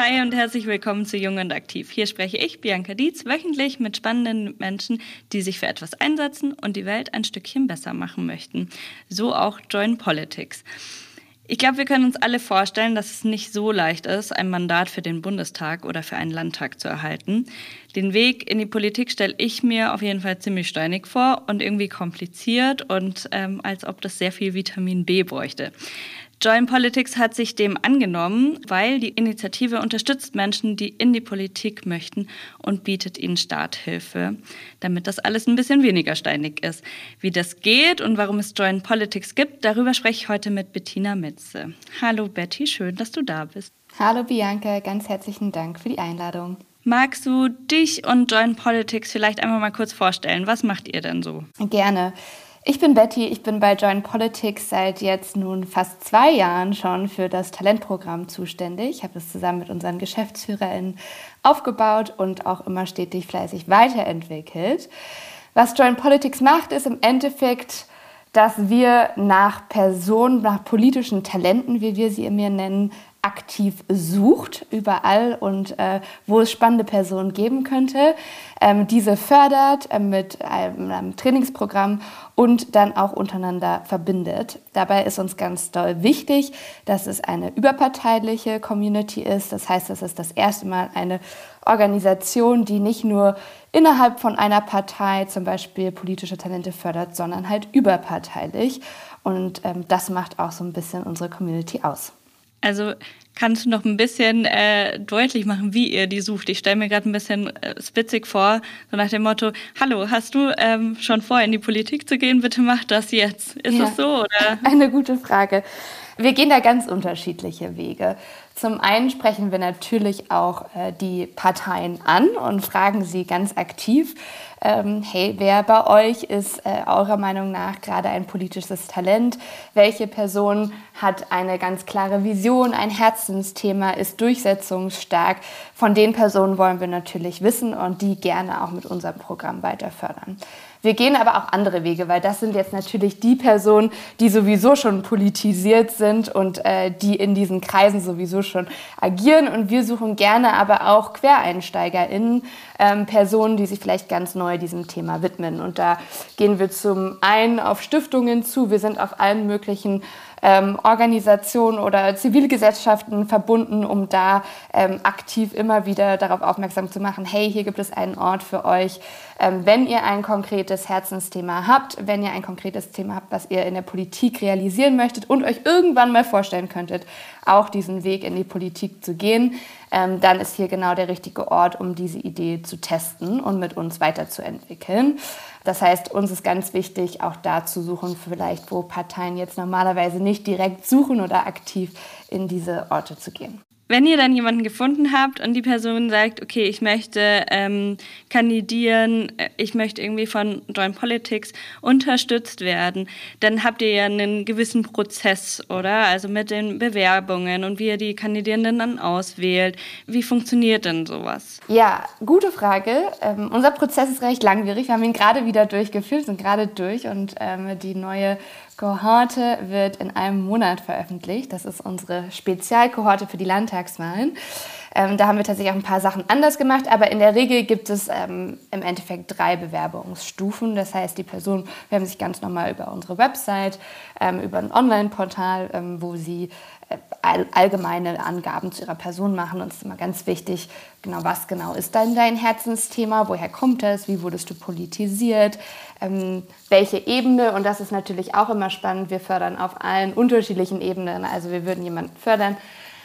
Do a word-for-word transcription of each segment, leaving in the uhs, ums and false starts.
Hi und herzlich willkommen zu Jung und Aktiv. Hier spreche ich, Bianca Dietz, wöchentlich mit spannenden Menschen, die sich für etwas einsetzen und die Welt ein Stückchen besser machen möchten. So auch Join Politics. Ich glaube, wir können uns alle vorstellen, dass es nicht so leicht ist, ein Mandat für den Bundestag oder für einen Landtag zu erhalten. Den Weg in die Politik stelle ich mir auf jeden Fall ziemlich steinig vor und irgendwie kompliziert und ähm, als ob das sehr viel Vitamin B bräuchte. Join Politics hat sich dem angenommen, weil die Initiative unterstützt Menschen, die in die Politik möchten und bietet ihnen Starthilfe, damit das alles ein bisschen weniger steinig ist. Wie das geht und warum es Join Politics gibt, darüber spreche ich heute mit Bettina Mitze. Hallo Betty, schön, dass du da bist. Hallo Bianca, ganz herzlichen Dank für die Einladung. Magst du dich und Join Politics vielleicht einmal mal kurz vorstellen? Was macht ihr denn so? Gerne. Ich bin Betty, ich bin bei Join Politics seit jetzt nun fast zwei Jahren schon für das Talentprogramm zuständig. Ich habe es zusammen mit unseren GeschäftsführerInnen aufgebaut und auch immer stetig fleißig weiterentwickelt. Was Join Politics macht, ist im Endeffekt, dass wir nach Personen, nach politischen Talenten, wie wir sie immer nennen, aktiv sucht, überall und äh, wo es spannende Personen geben könnte, ähm, diese fördert äh, mit einem, einem Trainingsprogramm und dann auch untereinander verbindet. Dabei ist uns ganz doll wichtig, dass es eine überparteiliche Community ist. Das heißt, es ist das erste Mal eine Organisation, die nicht nur innerhalb von einer Partei zum Beispiel politische Talente fördert, sondern halt überparteilich. Und ähm, das macht auch so ein bisschen unsere Community aus. Also kannst du noch ein bisschen äh, deutlich machen, wie ihr die sucht? Ich stelle mir gerade ein bisschen äh, spitzig vor, so nach dem Motto, hallo, hast du ähm, schon vor, in die Politik zu gehen? Bitte mach das jetzt. Ist ja, das so? Oder? Eine gute Frage. Wir gehen da ganz unterschiedliche Wege. Zum einen sprechen wir natürlich auch äh, die Parteien an und fragen sie ganz aktiv, ähm, hey, wer bei euch ist äh, eurer Meinung nach gerade ein politisches Talent? Welche Person hat eine ganz klare Vision, ein Herzensthema, ist durchsetzungsstark? Von den Personen wollen wir natürlich wissen und die gerne auch mit unserem Programm weiter fördern. Wir gehen aber auch andere Wege, weil das sind jetzt natürlich die Personen, die sowieso schon politisiert sind und äh, die in diesen Kreisen sowieso schon agieren. Und wir suchen gerne aber auch QuereinsteigerInnen, ähm, Personen, die sich vielleicht ganz neu diesem Thema widmen. Und da gehen wir zum einen auf Stiftungen zu. Wir sind auf allen möglichen Ähm, Organisationen oder Zivilgesellschaften verbunden, um da ähm, aktiv immer wieder darauf aufmerksam zu machen, hey, hier gibt es einen Ort für euch. Ähm, wenn ihr ein konkretes Herzensthema habt, wenn ihr ein konkretes Thema habt, was ihr in der Politik realisieren möchtet und euch irgendwann mal vorstellen könntet, auch diesen Weg in die Politik zu gehen, ähm, dann ist hier genau der richtige Ort, um diese Idee zu testen und mit uns weiterzuentwickeln. Das heißt, uns ist ganz wichtig, auch da zu suchen, vielleicht wo Parteien jetzt normalerweise nicht direkt suchen oder aktiv in diese Orte zu gehen. Wenn ihr dann jemanden gefunden habt und die Person sagt, okay, ich möchte ähm, kandidieren, ich möchte irgendwie von Join Politics unterstützt werden, dann habt ihr ja einen gewissen Prozess, oder? Also mit den Bewerbungen und wie ihr die Kandidierenden dann auswählt. Wie funktioniert denn sowas? Ja, gute Frage. Ähm, unser Prozess ist recht langwierig. Wir haben ihn gerade wieder durchgeführt, sind gerade durch und ähm, die neue Kohorte wird in einem Monat veröffentlicht. Das ist unsere Spezialkohorte für die Landtagswahlen. Ähm, da haben wir tatsächlich auch ein paar Sachen anders gemacht, aber in der Regel gibt es ähm, im Endeffekt drei Bewerbungsstufen. Das heißt, die Personen bewerben sich ganz normal über unsere Website, ähm, über ein Online-Portal, ähm, wo sie äh, all, allgemeine Angaben zu ihrer Person machen. Und es ist immer ganz wichtig, genau, was genau ist dann dein Herzensthema, woher kommt es, wie wurdest du politisiert, ähm, welche Ebene, und das ist natürlich auch immer spannend, wir fördern auf allen unterschiedlichen Ebenen. Also wir würden jemanden fördern,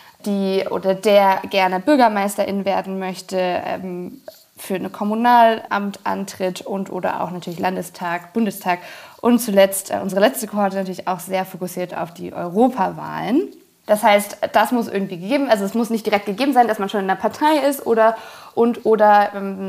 die oder der gerne Bürgermeisterin werden möchte, ähm, für ein Kommunalamt antritt und oder auch natürlich Landestag, Bundestag und zuletzt äh, unsere letzte Kohorte natürlich auch sehr fokussiert auf die Europawahlen. Das heißt, das muss irgendwie gegeben, also es muss nicht direkt gegeben sein, dass man schon in einer Partei ist oder und oder ähm,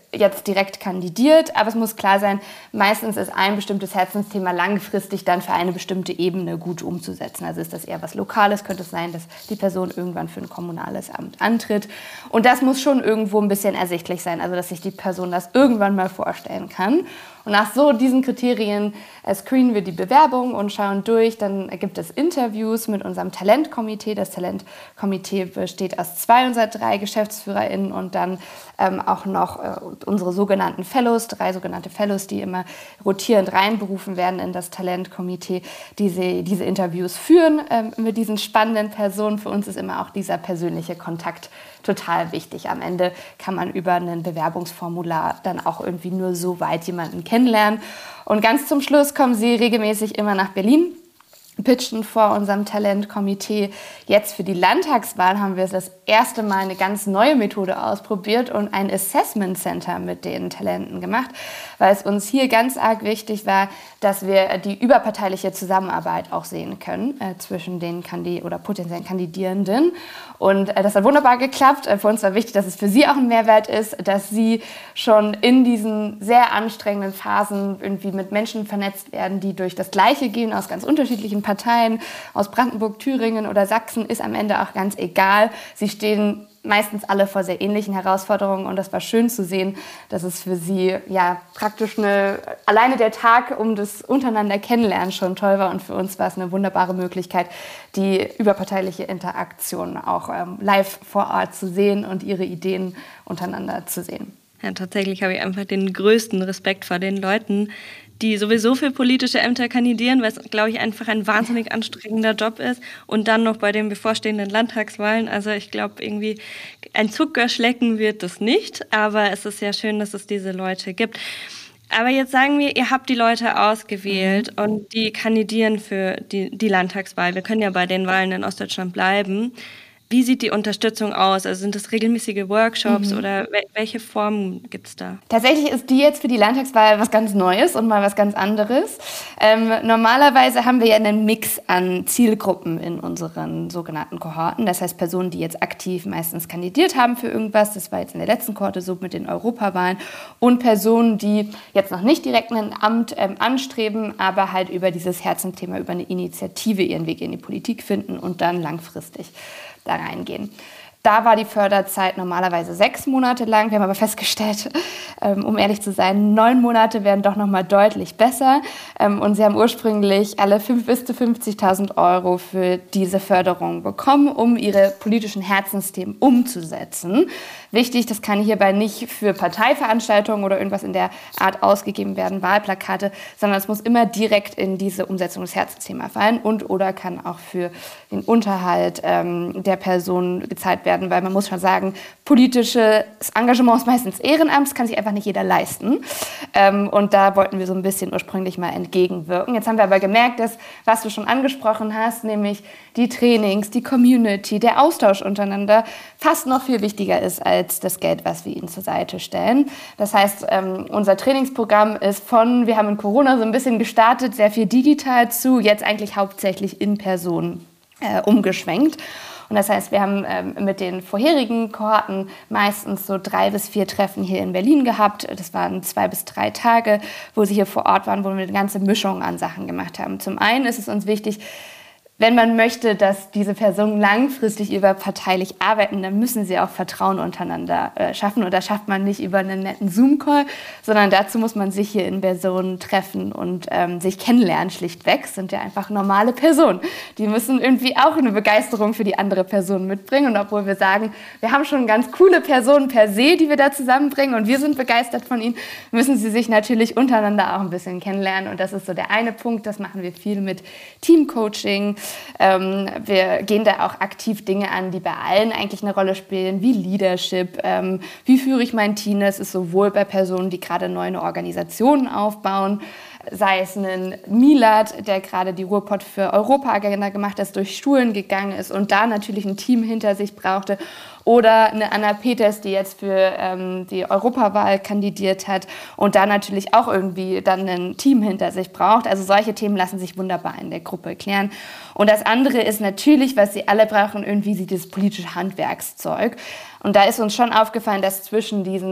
jetzt direkt kandidiert, aber es muss klar sein, meistens ist ein bestimmtes Herzensthema langfristig dann für eine bestimmte Ebene gut umzusetzen. Also ist das eher was Lokales, könnte es sein, dass die Person irgendwann für ein kommunales Amt antritt. Und das muss schon irgendwo ein bisschen ersichtlich sein, also dass sich die Person das irgendwann mal vorstellen kann. Und nach so diesen Kriterien äh, screenen wir die Bewerbung und schauen durch. Dann gibt es Interviews mit unserem Talentkomitee. Das Talentkomitee besteht aus zwei unserer drei GeschäftsführerInnen und dann ähm, auch noch äh, unsere sogenannten Fellows, drei sogenannte Fellows, die immer rotierend reinberufen werden in das Talentkomitee, die sie, diese Interviews führen ähm, mit diesen spannenden Personen. Für uns ist immer auch dieser persönliche Kontakt total wichtig. Am Ende kann man über ein Bewerbungsformular dann auch irgendwie nur so weit jemanden kennenlernen. Und ganz zum Schluss kommen sie regelmäßig immer nach Berlin, pitchen vor unserem Talentkomitee. Jetzt für die Landtagswahl haben wir das erste Mal eine ganz neue Methode ausprobiert und ein Assessment Center mit den Talenten gemacht, weil es uns hier ganz arg wichtig war, dass wir die überparteiliche Zusammenarbeit auch sehen können äh, zwischen den Kandi- oder potenziellen Kandidierenden. Und äh, das hat wunderbar geklappt. Äh, für uns war wichtig, dass es für sie auch ein Mehrwert ist, dass sie schon in diesen sehr anstrengenden Phasen irgendwie mit Menschen vernetzt werden, die durch das Gleiche gehen, aus ganz unterschiedlichen Parteien, aus Brandenburg, Thüringen oder Sachsen, ist am Ende auch ganz egal. Sie stehen meistens alle vor sehr ähnlichen Herausforderungen und das war schön zu sehen, dass es für sie ja praktisch eine, alleine der Tag um das untereinander Kennenlernen schon toll war und für uns war es eine wunderbare Möglichkeit, die überparteiliche Interaktion auch ähm, live vor Ort zu sehen und ihre Ideen untereinander zu sehen. Ja, tatsächlich habe ich einfach den größten Respekt vor den Leuten, die sowieso für politische Ämter kandidieren, weil es, glaube ich, einfach ein wahnsinnig anstrengender Job ist. Und dann noch bei den bevorstehenden Landtagswahlen. Also ich glaube, irgendwie ein Zuckerschlecken wird das nicht. Aber es ist ja schön, dass es diese Leute gibt. Aber jetzt sagen wir, ihr habt die Leute ausgewählt mhm. und die kandidieren für die, die Landtagswahl. Wir können ja bei den Wahlen in Ostdeutschland bleiben. Wie sieht die Unterstützung aus? Also sind das regelmäßige Workshops mhm. oder welche Formen gibt es da? Tatsächlich ist die jetzt für die Landtagswahl was ganz Neues und mal was ganz anderes. Ähm, normalerweise haben wir ja einen Mix an Zielgruppen in unseren sogenannten Kohorten. Das heißt Personen, die jetzt aktiv meistens kandidiert haben für irgendwas. Das war jetzt in der letzten Kohorte so mit den Europawahlen. Und Personen, die jetzt noch nicht direkt ein Amt ähm, anstreben, aber halt über dieses Herzensthema, über eine Initiative ihren Weg in die Politik finden und dann langfristig da reingehen. Da war die Förderzeit normalerweise sechs Monate lang. Wir haben aber festgestellt, ähm, um ehrlich zu sein, neun Monate wären doch noch mal deutlich besser. Ähm, und sie haben ursprünglich alle fünf bis zu fünfzigtausend Euro für diese Förderung bekommen, um ihre politischen Herzensthemen umzusetzen. Wichtig, das kann hierbei nicht für Parteiveranstaltungen oder irgendwas in der Art ausgegeben werden, Wahlplakate, sondern es muss immer direkt in diese Umsetzung des Herzensthemas fallen und oder kann auch für den Unterhalt ähm, der Person gezahlt werden, weil man muss schon sagen, politisches Engagement ist meistens Ehrenamt, das kann sich einfach nicht jeder leisten. Ähm, und da wollten wir so ein bisschen ursprünglich mal entgegenwirken. Jetzt haben wir aber gemerkt, dass, was du schon angesprochen hast, nämlich die Trainings, die Community, der Austausch untereinander fast noch viel wichtiger ist als das Geld, was wir ihnen zur Seite stellen. Das heißt, ähm, unser Trainingsprogramm ist von, wir haben in Corona so ein bisschen gestartet, sehr viel digital zu, jetzt eigentlich hauptsächlich in Person äh, umgeschwenkt. Und das heißt, wir haben ähm, mit den vorherigen Kohorten meistens so drei bis vier Treffen hier in Berlin gehabt. Das waren zwei bis drei Tage, wo sie hier vor Ort waren, wo wir eine ganze Mischung an Sachen gemacht haben. Zum einen ist es uns wichtig, wenn man möchte, dass diese Personen langfristig überparteilich arbeiten, dann müssen sie auch Vertrauen untereinander äh, schaffen. Und das schafft man nicht über einen netten Zoom-Call, sondern dazu muss man sich hier in Personen treffen und ähm, sich kennenlernen schlichtweg. Das sind ja einfach normale Personen. Die müssen irgendwie auch eine Begeisterung für die andere Person mitbringen. Und obwohl wir sagen, wir haben schon ganz coole Personen per se, die wir da zusammenbringen und wir sind begeistert von ihnen, müssen sie sich natürlich untereinander auch ein bisschen kennenlernen. Und das ist so der eine Punkt, das machen wir viel mit Teamcoaching. Ähm, wir gehen da auch aktiv Dinge an, die bei allen eigentlich eine Rolle spielen, wie Leadership, ähm, wie führe ich mein Team, das ist sowohl bei Personen, die gerade neue Organisationen aufbauen, sei es ein Milad, der gerade die Ruhrpott für Europa-Agenda gemacht hat, durch Schulen gegangen ist und da natürlich ein Team hinter sich brauchte, oder eine Anna Peters, die jetzt für ähm, die Europawahl kandidiert hat und da natürlich auch irgendwie dann ein Team hinter sich braucht. Also solche Themen lassen sich wunderbar in der Gruppe klären. Und das andere ist natürlich, was sie alle brauchen, irgendwie dieses politische Handwerkszeug. Und da ist uns schon aufgefallen, dass zwischen diesen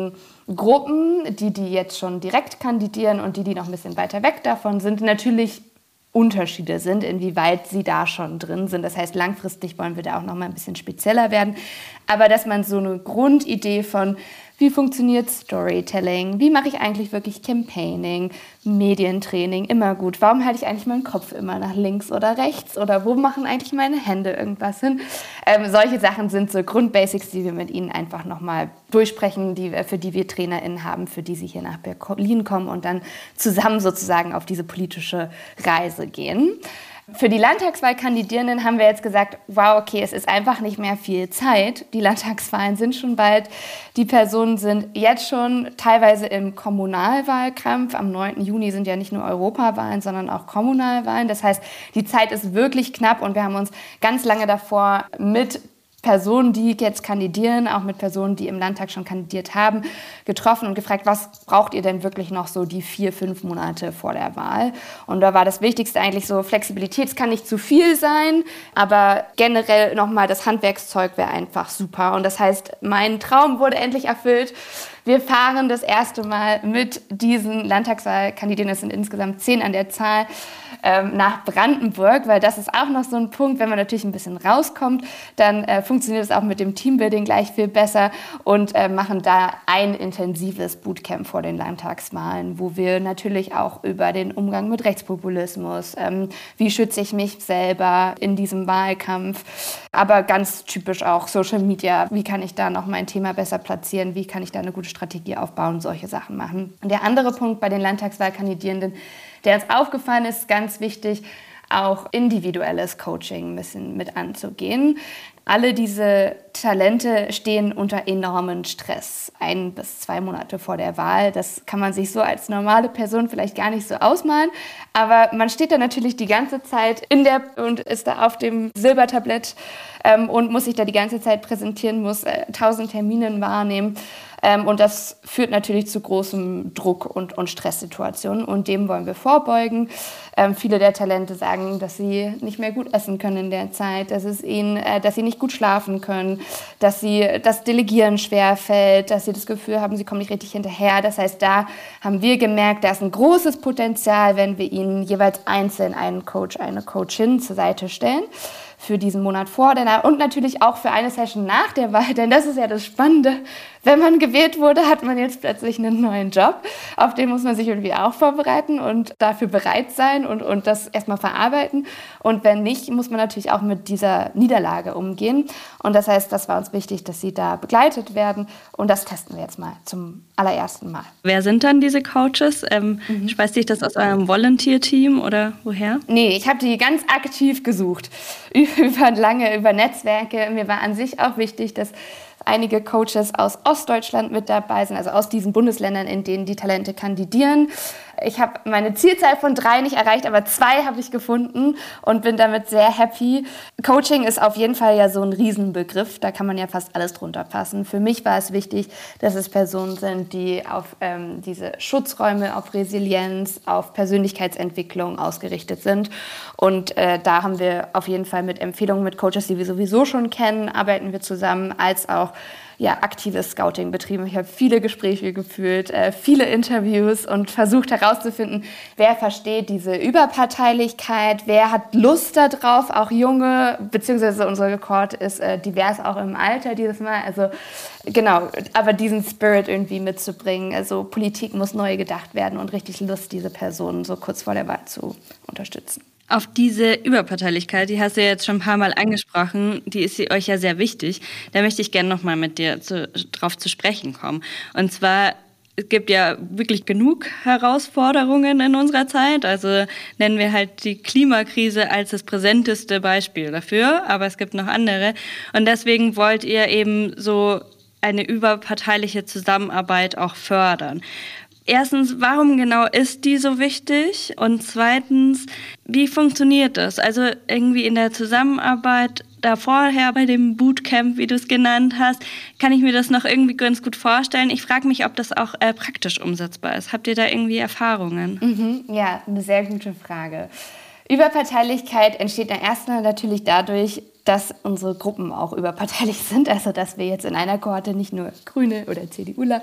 Gruppen, die, die jetzt schon direkt kandidieren und die, die noch ein bisschen weiter weg davon sind, natürlich Unterschiede sind, inwieweit sie da schon drin sind. Das heißt, langfristig wollen wir da auch noch mal ein bisschen spezieller werden. Aber dass man so eine Grundidee von, wie funktioniert Storytelling, wie mache ich eigentlich wirklich Campaigning, Medientraining, immer gut. Warum halte ich eigentlich meinen Kopf immer nach links oder rechts oder wo machen eigentlich meine Hände irgendwas hin? Ähm, solche Sachen sind so Grundbasics, die wir mit Ihnen einfach nochmal durchsprechen, die, für die wir TrainerInnen haben, für die Sie hier nach Berlin kommen und dann zusammen sozusagen auf diese politische Reise gehen. Für die Landtagswahlkandidierenden haben wir jetzt gesagt, wow, okay, es ist einfach nicht mehr viel Zeit. Die Landtagswahlen sind schon bald. Die Personen sind jetzt schon teilweise im Kommunalwahlkampf. Am neunten Juni sind ja nicht nur Europawahlen, sondern auch Kommunalwahlen. Das heißt, die Zeit ist wirklich knapp und wir haben uns ganz lange davor mit Personen, die jetzt kandidieren, auch mit Personen, die im Landtag schon kandidiert haben, getroffen und gefragt, was braucht ihr denn wirklich noch so die vier, fünf Monate vor der Wahl? Und da war das Wichtigste eigentlich so, Flexibilität, es kann nicht zu viel sein, aber generell nochmal das Handwerkszeug wäre einfach super. Und das heißt, mein Traum wurde endlich erfüllt. Wir fahren das erste Mal mit diesen Landtagswahlkandidierenden, es sind insgesamt zehn an der Zahl, ähm, nach Brandenburg, weil das ist auch noch so ein Punkt, wenn man natürlich ein bisschen rauskommt, dann äh, funktioniert es auch mit dem Teambuilding gleich viel besser und äh, machen da ein intensives Bootcamp vor den Landtagswahlen, wo wir natürlich auch über den Umgang mit Rechtspopulismus, ähm, wie schütze ich mich selber in diesem Wahlkampf, aber ganz typisch auch Social Media, wie kann ich da noch mein Thema besser platzieren, wie kann ich da eine gute Strategie aufbauen, solche Sachen machen. Und der andere Punkt bei den Landtagswahlkandidierenden, der uns aufgefallen ist, ganz wichtig, auch individuelles Coaching ein bisschen mit anzugehen. Alle diese Talente stehen unter enormen Stress, ein bis zwei Monate vor der Wahl. Das kann man sich so als normale Person vielleicht gar nicht so ausmalen. Aber man steht da natürlich die ganze Zeit in der und ist da auf dem Silbertablett ähm, und muss sich da die ganze Zeit präsentieren, muss äh, tausend Termine wahrnehmen. Ähm, und das führt natürlich zu großem Druck und, und Stresssituationen. Und dem wollen wir vorbeugen. Ähm, viele der Talente sagen, dass sie nicht mehr gut essen können in der Zeit, dass es ihnen, äh, dass sie nicht gut schlafen können, dass sie das Delegieren schwerfällt, dass sie das Gefühl haben, sie kommen nicht richtig hinterher. Das heißt, da haben wir gemerkt, da ist ein großes Potenzial, wenn wir ihnen jeweils einzeln einen Coach, eine Coachin zur Seite stellen für diesen Monat vor der und natürlich auch für eine Session nach der Wahl, denn das ist ja das Spannende. Wenn man gewählt wurde, hat man jetzt plötzlich einen neuen Job. Auf den muss man sich irgendwie auch vorbereiten und dafür bereit sein und, und das erstmal verarbeiten. Und wenn nicht, muss man natürlich auch mit dieser Niederlage umgehen. Und das heißt, das war uns wichtig, dass sie da begleitet werden. Und das testen wir jetzt mal zum allerersten Mal. Wer sind dann diese Coaches? Ähm, mhm. Speist sich das aus eurem Volunteer-Team oder woher? Nee, ich habe die ganz aktiv gesucht. Über lange, über Netzwerke. Mir war an sich auch wichtig, dass einige Coaches aus Ostdeutschland mit dabei sind, also aus diesen Bundesländern, in denen die Talente kandidieren. Ich habe meine Zielzahl von drei nicht erreicht, aber zwei habe ich gefunden und bin damit sehr happy. Coaching ist auf jeden Fall ja so ein Riesenbegriff, da kann man ja fast alles drunter fassen. Für mich war es wichtig, dass es Personen sind, die auf ähm, diese Schutzräume, auf Resilienz, auf Persönlichkeitsentwicklung ausgerichtet sind. Und äh, da haben wir auf jeden Fall mit Empfehlungen mit Coaches, die wir sowieso schon kennen, arbeiten wir zusammen, als auch ja, aktives Scouting betrieben. Ich habe viele Gespräche geführt, äh, viele Interviews und versucht herauszufinden, wer versteht diese Überparteilichkeit, wer hat Lust darauf, auch junge, beziehungsweise unser Rekord ist äh, divers auch im Alter dieses Mal. Also genau, aber diesen Spirit irgendwie mitzubringen. Also Politik muss neu gedacht werden und richtig Lust, diese Personen so kurz vor der Wahl zu unterstützen. Auf diese Überparteilichkeit, die hast du ja jetzt schon ein paar Mal angesprochen, die ist euch ja sehr wichtig. Da möchte ich gerne nochmal mit dir zu, drauf zu sprechen kommen. Und zwar, es gibt ja wirklich genug Herausforderungen in unserer Zeit. Also nennen wir halt die Klimakrise als das präsenteste Beispiel dafür, aber es gibt noch andere. Und deswegen wollt ihr eben so eine überparteiliche Zusammenarbeit auch fördern. Erstens, warum genau ist die so wichtig? Und zweitens, wie funktioniert das? Also irgendwie in der Zusammenarbeit da vorher bei dem Bootcamp, wie du es genannt hast, kann ich mir das noch irgendwie ganz gut vorstellen. Ich frage mich, ob das auch äh, praktisch umsetzbar ist. Habt ihr da irgendwie Erfahrungen? Mhm, ja, eine sehr gute Frage. Überparteilichkeit entsteht erstmal natürlich dadurch, dass unsere Gruppen auch überparteilich sind, also dass wir jetzt in einer Kohorte nicht nur Grüne oder CDUler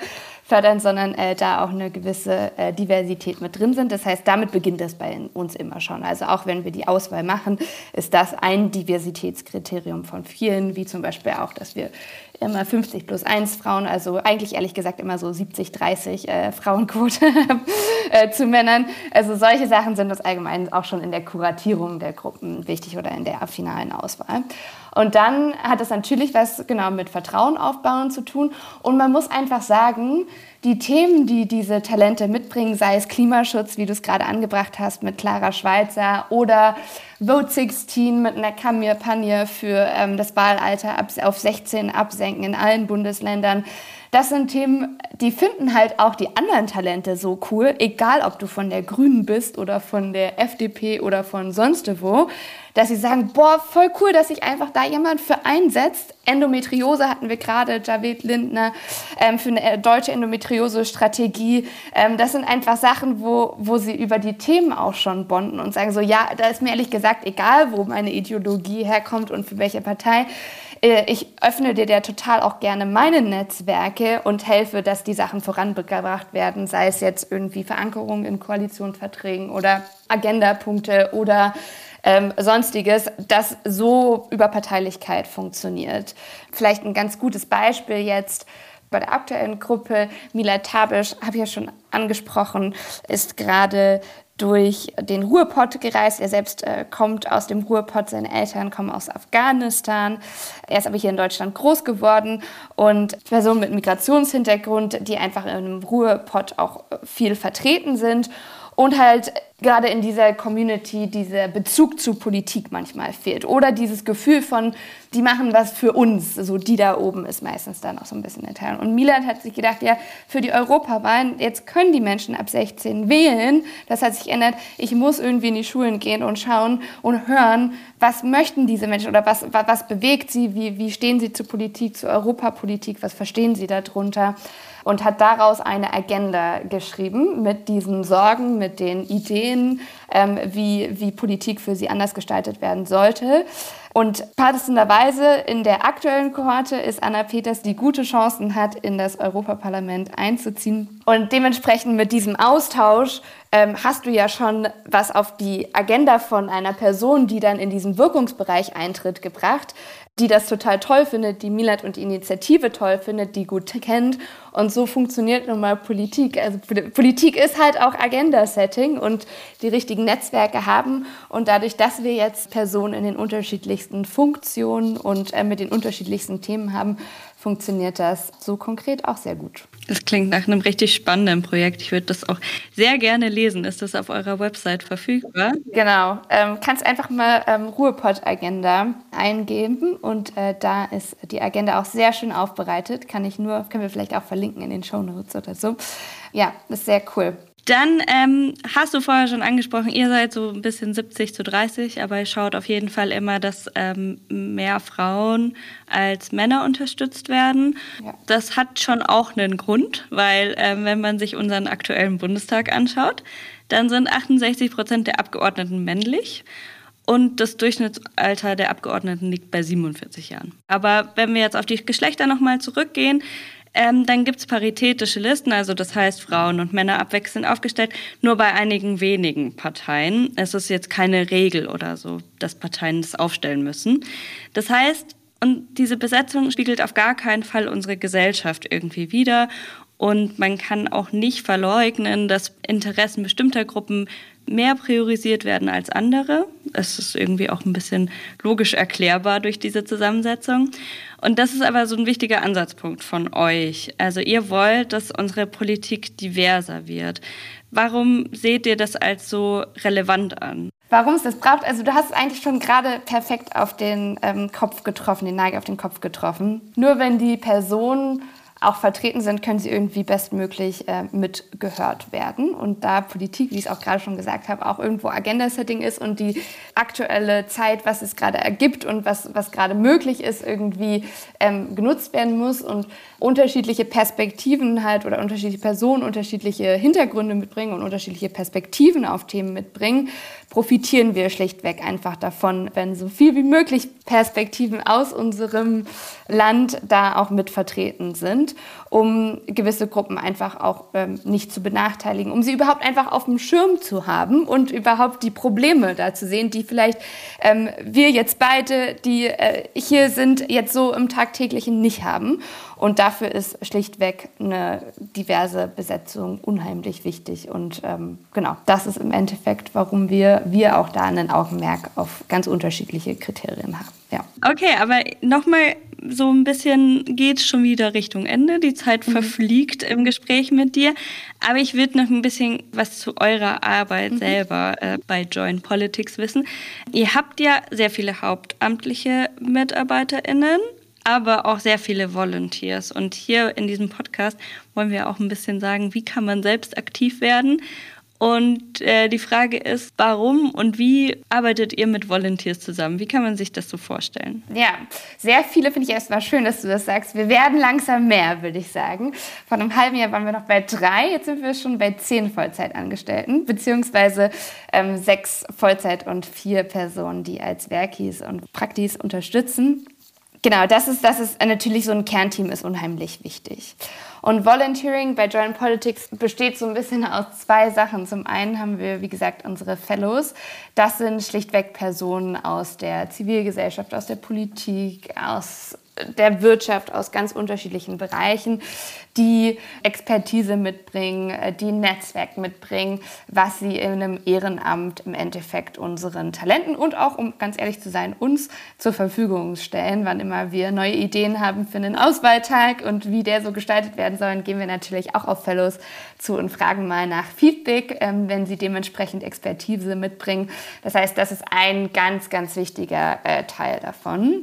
fördern, sondern äh, da auch eine gewisse äh, Diversität mit drin sind. Das heißt, damit beginnt es bei uns immer schon. Also auch wenn wir die Auswahl machen, ist das ein Diversitätskriterium von vielen, wie zum Beispiel auch, dass wir immer fünfzig plus eins Frauen, also eigentlich ehrlich gesagt immer so siebzig dreißig äh, Frauenquote äh, zu Männern. Also solche Sachen sind das allgemein auch schon in der Kuratierung der Gruppen wichtig oder in der finalen Auswahl. Und dann hat es natürlich was genau mit Vertrauen aufbauen zu tun. Und man muss einfach sagen, die Themen, die diese Talente mitbringen, sei es Klimaschutz, wie du es gerade angebracht hast mit Clara Schweizer, oder Vote sechzehn mit einer Kampagne für ähm, das Wahlalter ab, auf sechzehn absenken in allen Bundesländern. Das sind Themen, die finden halt auch die anderen Talente so cool, egal ob du von der Grünen bist oder von der F D P oder von sonst wo, dass sie sagen, boah, voll cool, dass sich einfach da jemand für einsetzt. Endometriose hatten wir gerade, Javed Lindner, ähm, für eine deutsche Endometriose-Strategie. Ähm, das sind einfach Sachen, wo, wo sie über die Themen auch schon bonden und sagen so, ja, da ist mir ehrlich gesagt egal, wo meine Ideologie herkommt und für welche Partei. Ich öffne dir da total auch gerne meine Netzwerke und helfe, dass die Sachen vorangebracht werden, sei es jetzt irgendwie Verankerung in Koalitionsverträgen oder Agendapunkte oder ähm, Sonstiges, das so über Parteilichkeit funktioniert. Vielleicht ein ganz gutes Beispiel jetzt bei der aktuellen Gruppe. Milad Tabisch, habe ich ja schon angesprochen, ist gerade durch den Ruhrpott gereist. Er selbst äh, kommt aus dem Ruhrpott, seine Eltern kommen aus Afghanistan. Er ist aber hier in Deutschland groß geworden und Personen mit Migrationshintergrund, die einfach im Ruhrpott auch viel vertreten sind. Und halt gerade in dieser Community dieser Bezug zu Politik manchmal fehlt. Oder dieses Gefühl von, die machen was für uns. So die da oben ist meistens dann auch so ein bisschen der Teil. Und Milad hat sich gedacht, ja, für die Europawahlen, jetzt können die Menschen ab sechzehn wählen. Das hat sich geändert. Ich muss irgendwie in die Schulen gehen und schauen und hören, was möchten diese Menschen oder was, was, was bewegt sie, wie, wie stehen sie zur Politik, zur Europapolitik, was verstehen sie darunter? Und hat daraus eine Agenda geschrieben mit diesen Sorgen, mit den Ideen, ähm, wie, wie Politik für sie anders gestaltet werden sollte. Und passenderweise in der aktuellen Kohorte ist Anna Peters, die gute Chancen hat, in das Europaparlament einzuziehen. Und dementsprechend mit diesem Austausch ähm, hast du ja schon was auf die Agenda von einer Person, die dann in diesen Wirkungsbereich eintritt, gebracht, die das total toll findet, die Milad und die Initiative toll findet, die gut kennt. Und so funktioniert nun mal Politik. Also Politik ist halt auch Agenda-Setting und die richtigen Netzwerke haben. Und dadurch, dass wir jetzt Personen in den unterschiedlichsten Funktionen und äh, mit den unterschiedlichsten Themen haben, funktioniert das so konkret auch sehr gut. Das klingt nach einem richtig spannenden Projekt. Ich würde das auch sehr gerne lesen. Ist das auf eurer Website verfügbar? Genau. Ähm, kannst einfach mal ähm, Ruhrpott-Agenda eingeben und äh, da ist die Agenda auch sehr schön aufbereitet. Kann ich nur, können wir vielleicht auch verlinken in den Shownotes oder so. Ja, das ist sehr cool. Dann ähm, hast du vorher schon angesprochen, ihr seid so ein bisschen siebzig zu dreißig, aber ihr schaut auf jeden Fall immer, dass ähm, mehr Frauen als Männer unterstützt werden. Ja. Das hat schon auch einen Grund, weil ähm, wenn man sich unseren aktuellen Bundestag anschaut, dann sind achtundsechzig Prozent der Abgeordneten männlich. Und das Durchschnittsalter der Abgeordneten liegt bei siebenundvierzig Jahren. Aber wenn wir jetzt auf die Geschlechter nochmal zurückgehen, Ähm, dann gibt es paritätische Listen, also das heißt Frauen und Männer abwechselnd aufgestellt, nur bei einigen wenigen Parteien. Es ist jetzt keine Regel oder so, dass Parteien das aufstellen müssen. Das heißt, und diese Besetzung spiegelt auf gar keinen Fall unsere Gesellschaft irgendwie wider. Und man kann auch nicht verleugnen, dass Interessen bestimmter Gruppen mehr priorisiert werden als andere. Es ist irgendwie auch ein bisschen logisch erklärbar durch diese Zusammensetzung. Und das ist aber so ein wichtiger Ansatzpunkt von euch. Also ihr wollt, dass unsere Politik diverser wird. Warum seht ihr das als so relevant an? Warum es das braucht? Also du hast es eigentlich schon gerade perfekt auf den ähm, Kopf getroffen, den Nagel auf den Kopf getroffen. Nur wenn die Person auch vertreten sind, können sie irgendwie bestmöglich äh, mitgehört werden. Und da Politik, wie ich es auch gerade schon gesagt habe, auch irgendwo Agenda-Setting ist und die aktuelle Zeit, was es gerade ergibt und was, was gerade möglich ist, irgendwie ähm, genutzt werden muss und unterschiedliche Perspektiven halt oder unterschiedliche Personen unterschiedliche Hintergründe mitbringen und unterschiedliche Perspektiven auf Themen mitbringen, profitieren wir schlichtweg einfach davon, wenn so viel wie möglich Perspektiven aus unserem Land da auch mit vertreten sind. sind, um gewisse Gruppen einfach auch ähm, nicht zu benachteiligen, um sie überhaupt einfach auf dem Schirm zu haben und überhaupt die Probleme da zu sehen, die vielleicht ähm, wir jetzt beide, die äh, hier sind, jetzt so im Tagtäglichen nicht haben. Und dafür ist schlichtweg eine diverse Besetzung unheimlich wichtig. Und ähm, genau, das ist im Endeffekt, warum wir, wir auch da ein Augenmerk auf ganz unterschiedliche Kriterien haben. Ja. Okay, aber nochmal so ein bisschen geht es schon wieder Richtung Ende. Die Zeit mhm. verfliegt im Gespräch mit dir. Aber ich würde noch ein bisschen was zu eurer Arbeit mhm. selber äh, bei Join Politics wissen. Ihr habt ja sehr viele hauptamtliche MitarbeiterInnen, aber auch sehr viele Volunteers. Und hier in diesem Podcast wollen wir auch ein bisschen sagen, wie kann man selbst aktiv werden? Und äh, die Frage ist, warum und wie arbeitet ihr mit Volunteers zusammen? Wie kann man sich das so vorstellen? Ja, sehr viele finde ich erstmal schön, dass du das sagst. Wir werden langsam mehr, würde ich sagen. Vor einem halben Jahr waren wir noch bei drei, jetzt sind wir schon bei zehn Vollzeitangestellten, beziehungsweise ähm, sechs Vollzeit- und vier Personen, die als Werkis und Praktis unterstützen. Genau, das ist, das ist natürlich so ein Kernteam ist unheimlich wichtig. Und Volunteering bei Join Politics besteht so ein bisschen aus zwei Sachen. Zum einen haben wir, wie gesagt, unsere Fellows. Das sind schlichtweg Personen aus der Zivilgesellschaft, aus der Politik, aus der Wirtschaft, aus ganz unterschiedlichen Bereichen, die Expertise mitbringen, die ein Netzwerk mitbringen, was sie in einem Ehrenamt im Endeffekt unseren Talenten und auch, um ganz ehrlich zu sein, uns zur Verfügung stellen. Wann immer wir neue Ideen haben für einen Auswahltag und wie der so gestaltet werden soll, gehen wir natürlich auch auf Fellows zu und fragen mal nach Feedback, ähm, wenn sie dementsprechend Expertise mitbringen. Das heißt, das ist ein ganz, ganz wichtiger äh, Teil davon.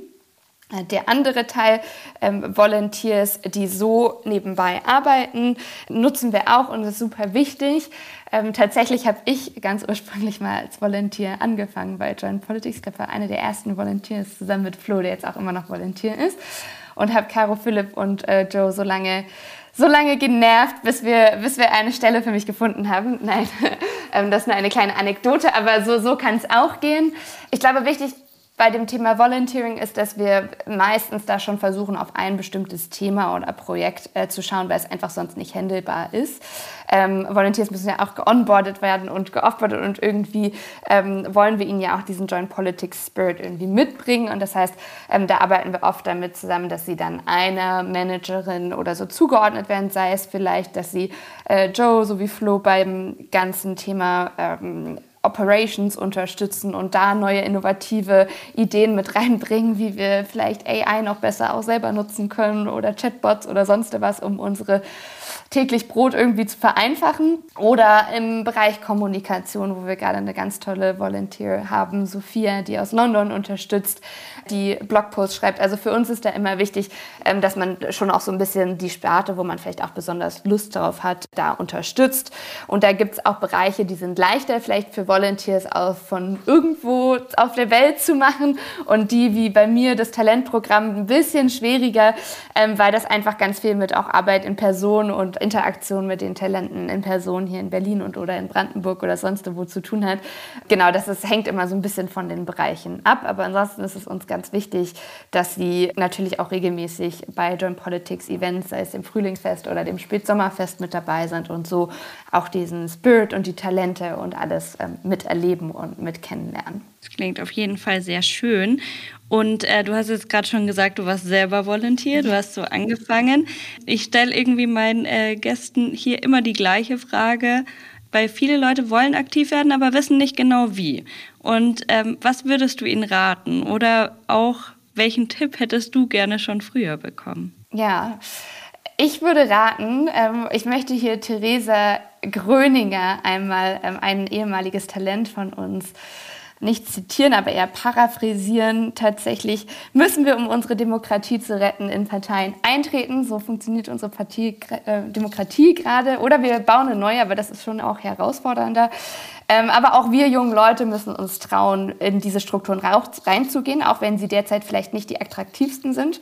Der andere Teil, ähm, Volunteers, die so nebenbei arbeiten, nutzen wir auch und das ist super wichtig. Ähm, tatsächlich habe ich ganz ursprünglich mal als Volunteer angefangen bei Join Politics. Ich war eine der ersten Volunteers zusammen mit Flo, der jetzt auch immer noch Volunteer ist. Und habe Caro, Philipp und äh, Joe so lange, so lange genervt, bis wir, bis wir eine Stelle für mich gefunden haben. Nein, ähm, das ist nur eine kleine Anekdote, aber so, so kann es auch gehen. Ich glaube, wichtig bei dem Thema Volunteering ist, dass wir meistens da schon versuchen, auf ein bestimmtes Thema oder Projekt äh, zu schauen, weil es einfach sonst nicht handelbar ist. Ähm, Volunteers müssen ja auch geonboardet werden und geoffboardet und irgendwie ähm, wollen wir ihnen ja auch diesen Join Politics Spirit irgendwie mitbringen. Und das heißt, ähm, da arbeiten wir oft damit zusammen, dass sie dann einer Managerin oder so zugeordnet werden, sei es vielleicht, dass sie äh, Joe sowie Flo beim ganzen Thema ähm, Operations unterstützen und da neue innovative Ideen mit reinbringen, wie wir vielleicht A I noch besser auch selber nutzen können oder Chatbots oder sonst was, um unsere täglich Brot irgendwie zu vereinfachen. Oder im Bereich Kommunikation, wo wir gerade eine ganz tolle Volunteer haben, Sophia, die aus London unterstützt, die Blogposts schreibt. Also für uns ist da immer wichtig, dass man schon auch so ein bisschen die Sparte, wo man vielleicht auch besonders Lust drauf hat, da unterstützt. Und da gibt es auch Bereiche, die sind leichter vielleicht für Volunteers auch von irgendwo auf der Welt zu machen und die, wie bei mir, das Talentprogramm ein bisschen schwieriger, weil das einfach ganz viel mit auch Arbeit in Person und Interaktion mit den Talenten in Person hier in Berlin und oder in Brandenburg oder sonst wo zu tun hat. Genau, das ist, hängt immer so ein bisschen von den Bereichen ab, aber ansonsten ist es uns ganz wichtig, dass sie natürlich auch regelmäßig bei Join Politics Events, sei es dem Frühlingsfest oder dem Spätsommerfest mit dabei sind und so auch diesen Spirit und die Talente und alles ähm, miterleben und mit kennenlernen. Das klingt auf jeden Fall sehr schön. Und äh, du hast jetzt gerade schon gesagt, du warst selber Volunteer, du hast so angefangen. Ich stelle irgendwie meinen äh, Gästen hier immer die gleiche Frage, weil viele Leute wollen aktiv werden, aber wissen nicht genau wie. Und ähm, was würdest du ihnen raten? Oder auch, welchen Tipp hättest du gerne schon früher bekommen? Ja, ich würde raten, ähm, ich möchte hier Theresa Gröninger einmal, ähm, ein ehemaliges Talent von uns, nicht zitieren, aber eher paraphrasieren. Tatsächlich müssen wir, um unsere Demokratie zu retten, in Parteien eintreten. So funktioniert unsere Partie, äh, Demokratie gerade. Oder wir bauen eine neue, aber das ist schon auch herausfordernder. Ähm, aber auch wir jungen Leute müssen uns trauen, in diese Strukturen reinzugehen, auch wenn sie derzeit vielleicht nicht die attraktivsten sind.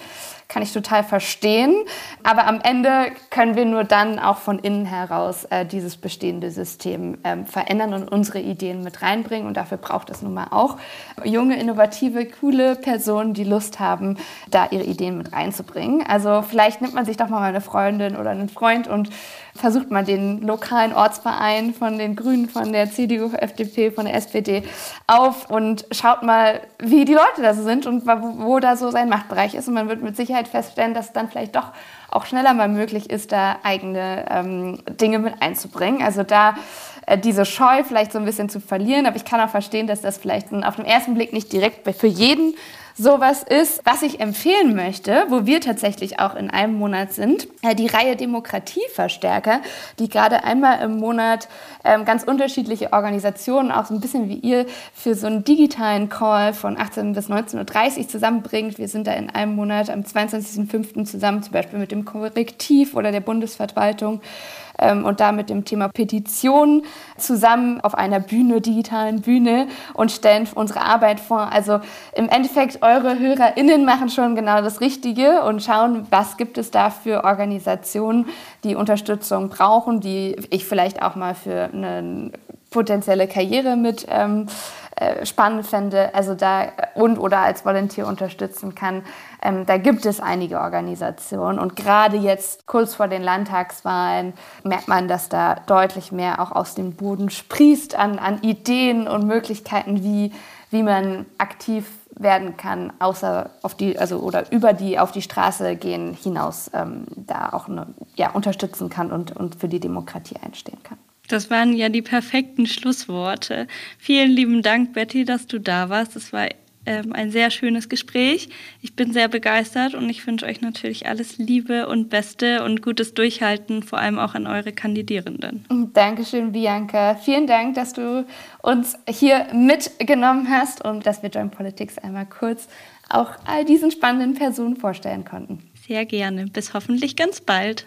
kann ich total verstehen. Aber am Ende können wir nur dann auch von innen heraus äh, dieses bestehende System ähm, verändern und unsere Ideen mit reinbringen. Und dafür braucht es nun mal auch junge, innovative, coole Personen, die Lust haben, da ihre Ideen mit reinzubringen. Also vielleicht nimmt man sich doch mal eine Freundin oder einen Freund und versucht mal den lokalen Ortsverein von den Grünen, von der C D U, F D P, von der S P D auf und schaut mal, wie die Leute da so sind und wo, wo da so sein Machtbereich ist. Und man wird mit Sicherheit feststellen, dass es dann vielleicht doch auch schneller mal möglich ist, da eigene ähm, Dinge mit einzubringen. Also da äh, diese Scheu vielleicht so ein bisschen zu verlieren. Aber ich kann auch verstehen, dass das vielleicht auf den ersten Blick nicht direkt für jeden sowas ist. Was ich empfehlen möchte, wo wir tatsächlich auch in einem Monat sind, die Reihe Demokratieverstärker, die gerade einmal im Monat ähm, ganz unterschiedliche Organisationen, auch so ein bisschen wie ihr, für so einen digitalen Call von achtzehn bis neunzehn Uhr dreißig zusammenbringt. Wir sind da in einem Monat am zweiundzwanzigsten fünften zusammen, zum Beispiel mit dem Korrektiv oder der Bundesverwaltung, und da mit dem Thema Petition zusammen auf einer Bühne, digitalen Bühne, und stellen unsere Arbeit vor. Also im Endeffekt, eure HörerInnen machen schon genau das Richtige und schauen, was gibt es da für Organisationen, die Unterstützung brauchen, die ich vielleicht auch mal für eine potenzielle Karriere mit ähm, äh, spannend fände, also da und oder als Volunteer unterstützen kann. Ähm, da gibt es einige Organisationen und gerade jetzt kurz vor den Landtagswahlen merkt man, dass da deutlich mehr auch aus dem Boden sprießt an, an Ideen und Möglichkeiten, wie, wie man aktiv werden kann, außer auf die, also oder über die auf die Straße gehen hinaus, ähm, da auch eine, ja, unterstützen kann und, und für die Demokratie einstehen kann. Das waren ja die perfekten Schlussworte. Vielen lieben Dank, Betty, dass du da warst. Es war ähm, ein sehr schönes Gespräch. Ich bin sehr begeistert und ich wünsche euch natürlich alles Liebe und Beste und gutes Durchhalten, vor allem auch an eure Kandidierenden. Dankeschön, Bianca. Vielen Dank, dass du uns hier mitgenommen hast und dass wir Join Politics einmal kurz auch all diesen spannenden Personen vorstellen konnten. Sehr gerne. Bis hoffentlich ganz bald.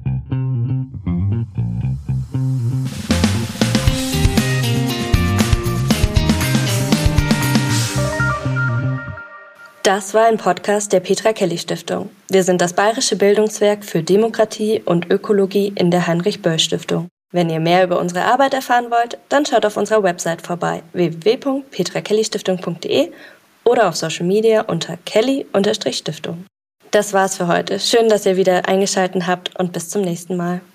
Das war ein Podcast der Petra Kelly Stiftung. Wir sind das Bayerische Bildungswerk für Demokratie und Ökologie in der Heinrich-Böll-Stiftung. Wenn ihr mehr über unsere Arbeit erfahren wollt, dann schaut auf unserer Website vorbei w w w punkt petra kelly stiftung punkt d e oder auf Social Media unter kelly-stiftung. Das war's für heute. Schön, dass ihr wieder eingeschaltet habt und bis zum nächsten Mal.